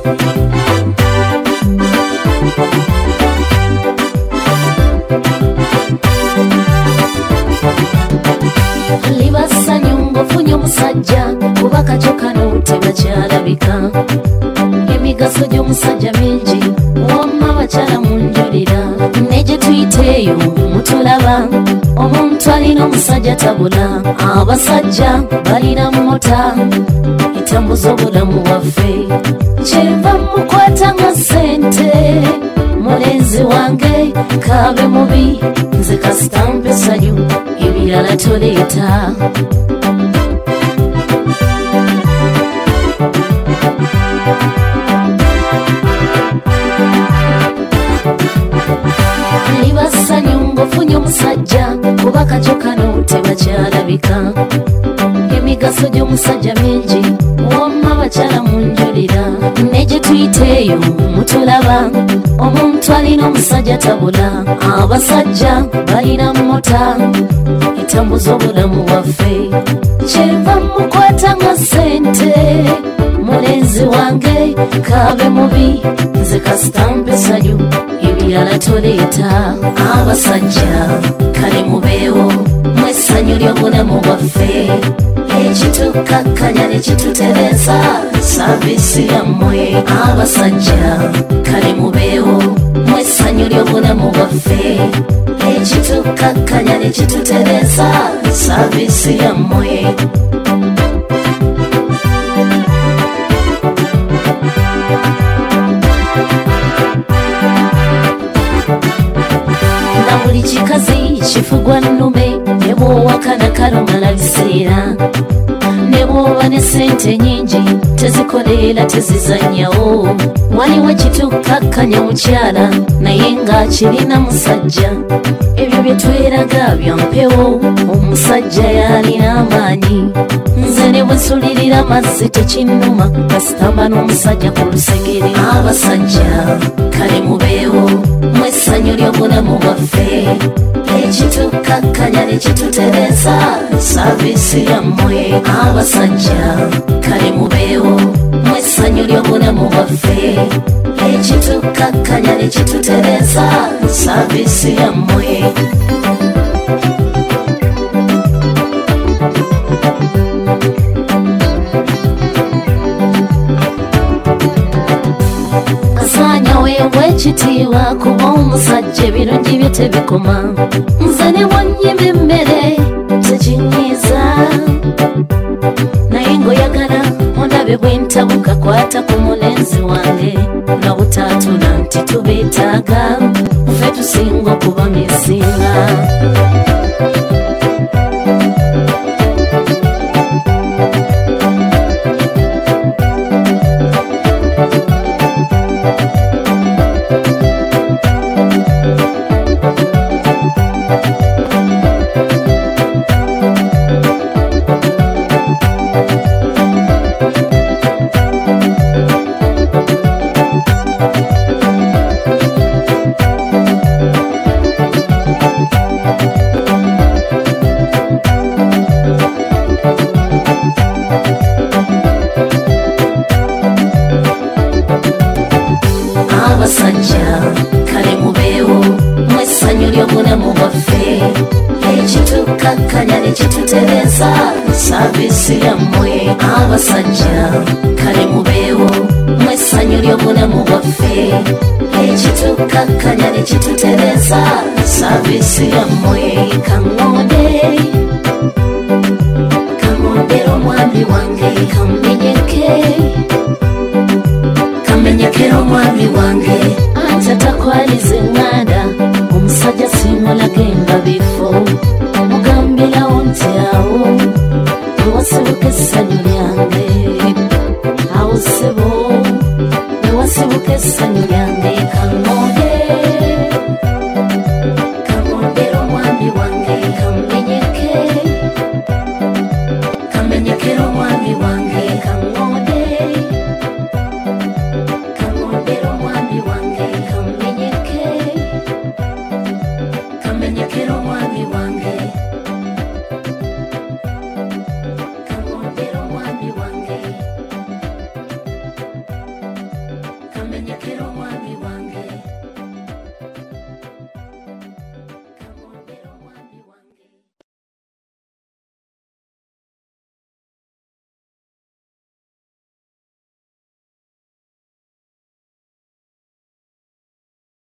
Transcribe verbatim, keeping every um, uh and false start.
Libassanyu ng'ofunye omusajja kuba kacoka n'otebakyalabika. Emigaso gy'omusajja mingi wamma bakyala munjulira ne gye tuyiteeyo mutulaba omuntu alina omusajja tabula. Abasajja balina mota etambuza obulamu bwaffe kyenva mukwata nga ssente. Mulenzi wange kabe mubi nze kasita mpa essanyu ebirala toleeta. Libassanyu ng'ofunye omusajja kuba kacoka n'otebakyalabika. Emigaso gy'omusajja mingi wamma bakyala munjulira ne gye tuyiteeyo mutulaba omuntu alina omusajja tabula. Abasajja balina mota etambuza obulamu bwaffe kyenva mukwata nga ssente. Mulenzi wange kabe mubi nze kasita mpa essanyu ebirala toleeta. Abasajja kale mubeewo mwessanyu ly'obulamu bwaffe ekitukakkanya ne kitutereza saavisi yammwe. Abasajja kale mubeewo mwessanyu ly'obulamu bwaffe ekitukakkanya ne kitutereza saavisi yammwe. Na buli kikazi kifugwa nnume ne bw'owakana kalomala biseera ne bw'oba ne ssente nnyingi tezikoleera tezizannyawo. Waliwo kitukakkanya mukyala naye ng'akirina musajja. Ebyo bye tweraga bya mpewo omusajja yalina amaanyi. Nze ne bwe nsulirira mazzi tekinnuma kasitamba n'omusajja ku lusegere. Abasajja kale mubeewo mwessanyu ly'obulamu bwaffe ekitukakkanya ne kitutereza saavisi yammwe. Abasajja kale mubeewo mwessanyu ly'obulamu bwaffe ekitukakkanya ne kitutereza saavisi yammwe. Asaanya weewe ekitiibwa kuba omusajja ebirungi bye tebikoma. Nze ne bwonnyima emmere tekinyiiza naye ng'oyagala ondabe bwe ntabuka kwata ku mulenzi wange nga butaatula nti tubeetaaga ffe tusinga okuba misinga. Abasajja kale mubeewo mwessanyu ly'obulamu bwaffe ekitukakkanya ne kitutereza saavisi yammwe. Abasajja kale mubeewo mwessanyu ly'obulamu bwaffe ekitukakkanya ne kitutereza saavisi yammwe. Kaŋŋonde kaŋŋondera omwami wange kammenyeke kamenyekera omwami wange ate takwaliza eŋŋanda omusajja simulaga engabifo mugambirawo nti awo ewasibuka essanyu lyange awo ssebo ewasibuka essanyu lyange.